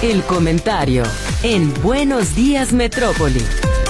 El comentario en Buenos Días Metrópoli.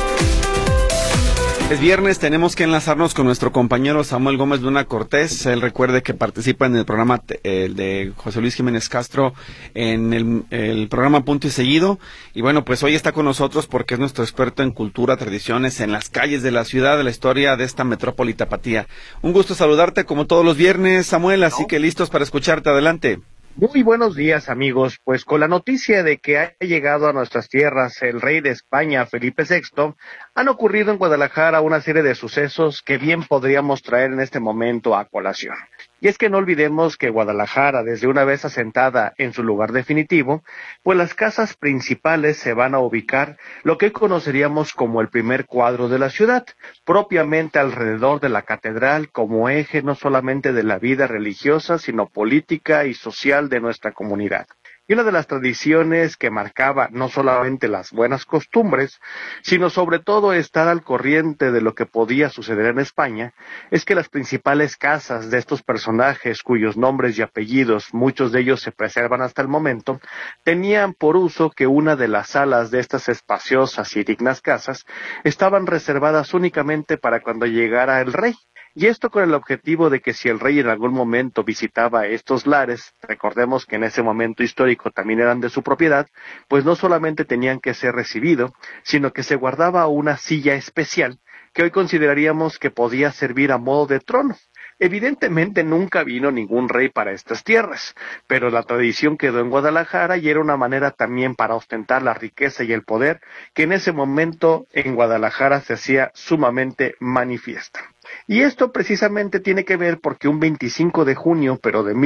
Es viernes, tenemos que enlazarnos con nuestro compañero Samuel Gómez Luna Cortés. Él recuerde que participa en el programa de José Luis Jiménez Castro en el programa Punto y Seguido. Y bueno, pues hoy está con nosotros porque es nuestro experto en cultura, tradiciones, en las calles de la ciudad, de la historia de esta metrópoli tapatía. Un gusto saludarte como todos los viernes, Samuel, así que listos para escucharte. Adelante. Muy buenos días, amigos. Pues con la noticia de que ha llegado a nuestras tierras el rey de España, Felipe VI, han ocurrido en Guadalajara una serie de sucesos que bien podríamos traer en este momento a colación. Y es que no olvidemos que Guadalajara, desde una vez asentada en su lugar definitivo, pues las casas principales se van a ubicar lo que hoy conoceríamos como el primer cuadro de la ciudad, propiamente alrededor de la catedral como eje no solamente de la vida religiosa, sino política y social de nuestra comunidad. Y una de las tradiciones que marcaba no solamente las buenas costumbres, sino sobre todo estar al corriente de lo que podía suceder en España, es que las principales casas de estos personajes, cuyos nombres y apellidos, muchos de ellos se preservan hasta el momento, tenían por uso que una de las salas de estas espaciosas y dignas casas estaban reservadas únicamente para cuando llegara el rey. Y esto con el objetivo de que si el rey en algún momento visitaba estos lares, recordemos que en ese momento histórico también eran de su propiedad, pues no solamente tenían que ser recibidos, sino que se guardaba una silla especial que hoy consideraríamos que podía servir a modo de trono. Evidentemente nunca vino ningún rey para estas tierras, pero la tradición quedó en Guadalajara y era una manera también para ostentar la riqueza y el poder que en ese momento en Guadalajara se hacía sumamente manifiesta. Y esto precisamente tiene que ver porque un 25 de junio, pero de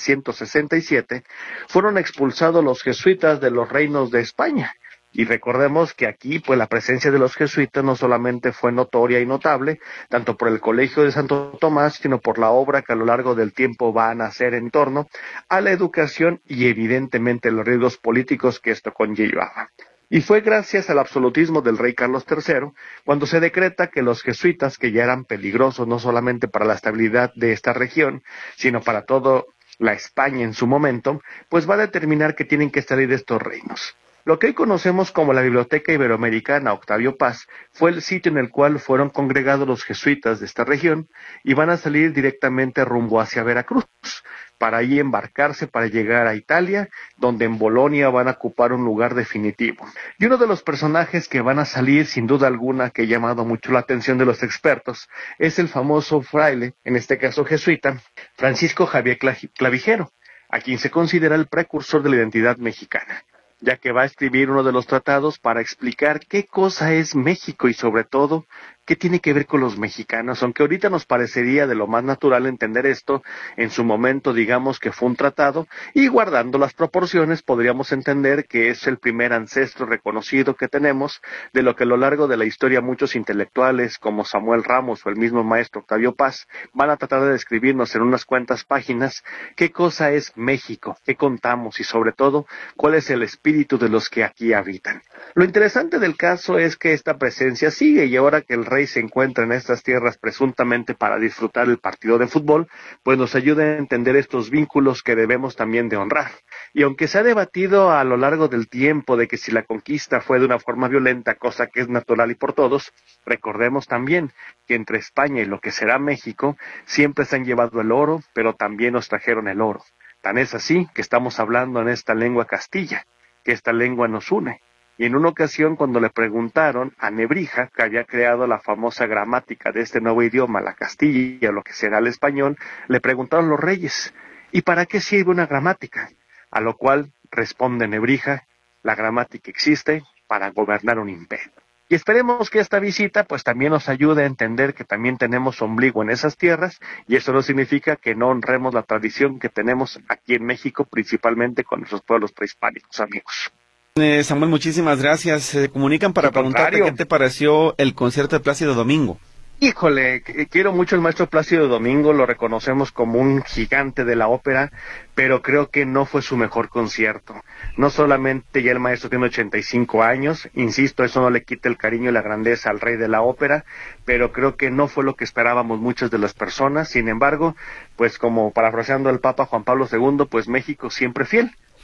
1767, fueron expulsados los jesuitas de los reinos de España. Y recordemos que aquí, pues la presencia de los jesuitas no solamente fue notoria y notable, tanto por el Colegio de Santo Tomás, sino por la obra que a lo largo del tiempo van a hacer en torno a la educación y evidentemente los riesgos políticos que esto conllevaba. Y fue gracias al absolutismo del rey Carlos III cuando se decreta que los jesuitas, que ya eran peligrosos no solamente para la estabilidad de esta región, sino para toda la España en su momento, pues va a determinar que tienen que salir de estos reinos. Lo que hoy conocemos como la Biblioteca Iberoamericana Octavio Paz fue el sitio en el cual fueron congregados los jesuitas de esta región y van a salir directamente rumbo hacia Veracruz, para ahí embarcarse para llegar a Italia, donde en Bolonia van a ocupar un lugar definitivo. Y uno de los personajes que van a salir, sin duda alguna, que ha llamado mucho la atención de los expertos, es el famoso fraile, en este caso jesuita, Francisco Javier Clavijero, a quien se considera el precursor de la identidad mexicana, ya que va a escribir uno de los tratados para explicar qué cosa es México y sobre todo qué tiene que ver con los mexicanos, aunque ahorita nos parecería de lo más natural entender esto, en su momento digamos que fue un tratado, y guardando las proporciones podríamos entender que es el primer ancestro reconocido que tenemos, de lo que a lo largo de la historia muchos intelectuales como Samuel Ramos o el mismo maestro Octavio Paz van a tratar de describirnos en unas cuantas páginas qué cosa es México, qué contamos y sobre todo cuál es el espíritu de los que aquí habitan. Lo interesante del caso es que esta presencia sigue y ahora que el rey se encuentra en estas tierras presuntamente para disfrutar el partido de fútbol, pues nos ayuda a entender estos vínculos que debemos también de honrar. Y aunque se ha debatido a lo largo del tiempo de que si la conquista fue de una forma violenta, cosa que es natural y por todos, recordemos también que entre España y lo que será México siempre se han llevado el oro, pero también nos trajeron el oro. Tan es así que estamos hablando en esta lengua castilla, que esta lengua nos une. Y en una ocasión cuando le preguntaron a Nebrija, que había creado la famosa gramática de este nuevo idioma, la castilla, lo que será el español, le preguntaron los reyes, ¿y para qué sirve una gramática? A lo cual responde Nebrija, la gramática existe para gobernar un imperio. Y esperemos que esta visita pues también nos ayude a entender que también tenemos ombligo en esas tierras, y eso no significa que no honremos la tradición que tenemos aquí en México, principalmente con nuestros pueblos prehispánicos, amigos. Samuel, muchísimas gracias. Se comunican para preguntarte qué te pareció el concierto de Plácido Domingo. Híjole, quiero mucho al maestro Plácido Domingo, lo reconocemos como un gigante de la ópera, pero creo que no fue su mejor concierto. No solamente ya el maestro tiene 85 años, insisto, eso no le quita el cariño y la grandeza al rey de la ópera, pero creo que no fue lo que esperábamos muchas de las personas. Sin embargo, pues como parafraseando al Papa Juan Pablo II, pues México siempre fiel.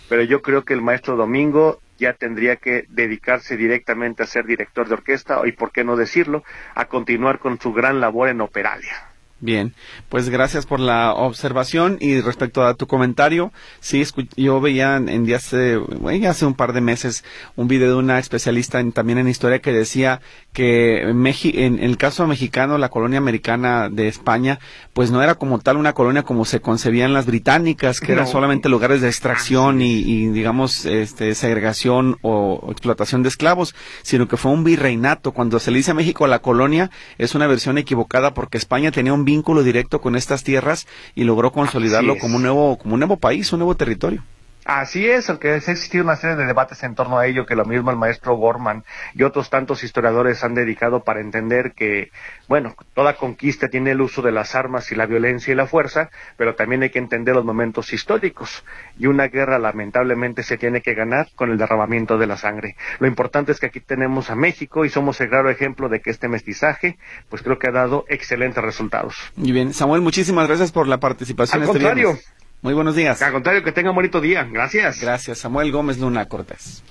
pero yo creo que el maestro Domingo ya tendría que dedicarse directamente a ser director de orquesta, y por qué no decirlo, a continuar con su gran labor en Operalia. Bien, pues gracias por la observación. Y respecto a tu comentario, sí, yo veía hace un par de meses un video de una especialista también en historia que decía que en el caso mexicano, la colonia americana de España, pues no era como tal una colonia como se concebían las británicas, que eran solamente lugares de extracción y digamos, segregación o explotación de esclavos, sino que fue un virreinato. Cuando se le dice a México la colonia, es una versión equivocada, porque España tenía un vínculo directo con estas tierras y logró consolidarlo como un nuevo país, un nuevo territorio. Así es, aunque ha existido una serie de debates en torno a ello, que lo mismo el maestro Gorman y otros tantos historiadores han dedicado para entender que, bueno, toda conquista tiene el uso de las armas y la violencia y la fuerza, pero también hay que entender los momentos históricos, y una guerra lamentablemente se tiene que ganar con el derramamiento de la sangre. Lo importante es que aquí tenemos a México y somos el claro ejemplo de que este mestizaje, pues creo que ha dado excelentes resultados. Muy bien, Samuel, muchísimas gracias por la participación. Al contrario. Muy buenos días. Al contrario, que tenga un bonito día. Gracias. Gracias, Samuel Gómez Luna Cortés.